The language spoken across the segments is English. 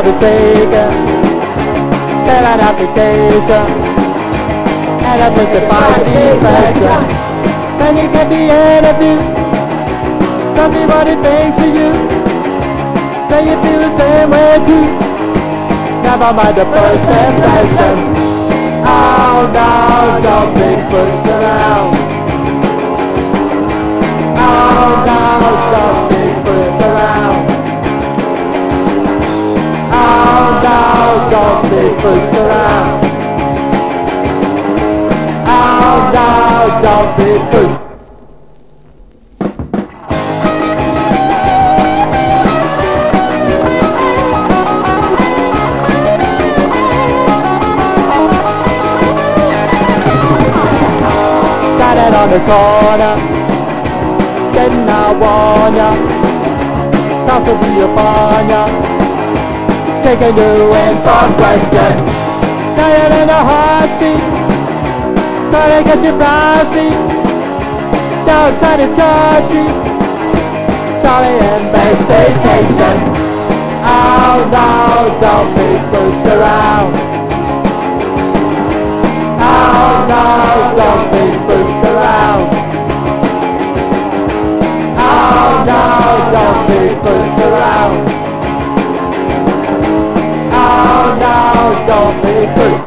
to take fill out application, and I put the body pressure. Then you get the interview. Tell me what it means to you. Say you feel the same way too. Never mind the first impression. Oh no, don't be pushed around. Oh no, don't be pushed around. Oh no, don't be pushed around. Oh no, don't be pushed. Standing on the corner, getting I warn ya, cops will be upon ya, taking you in for questions. Now you're in the hot seat, trying to get your privacy. Now it's on the charge sheet, sorry investigation. Oh no, don't be pushed around. Oh no, don't be pushed around. Oh no, don't be pushed around. Oh no, don't be pushed.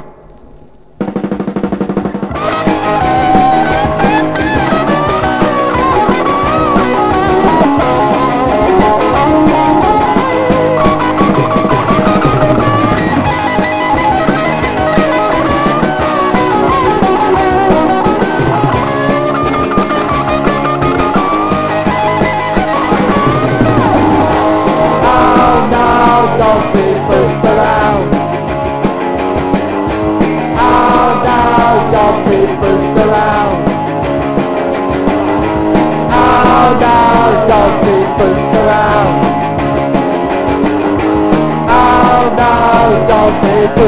Don't be pushed around. Oh no, don't be pushed around. Oh no, don't be pushed around. Oh no, don't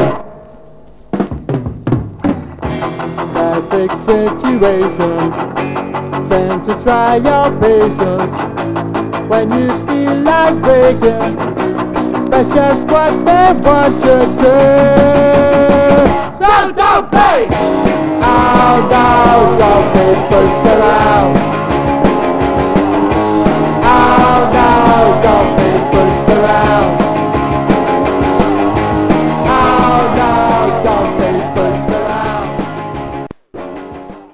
be pushed. Classic situation, sent to try your patience. When you feel like breaking, that's just what they want you to do.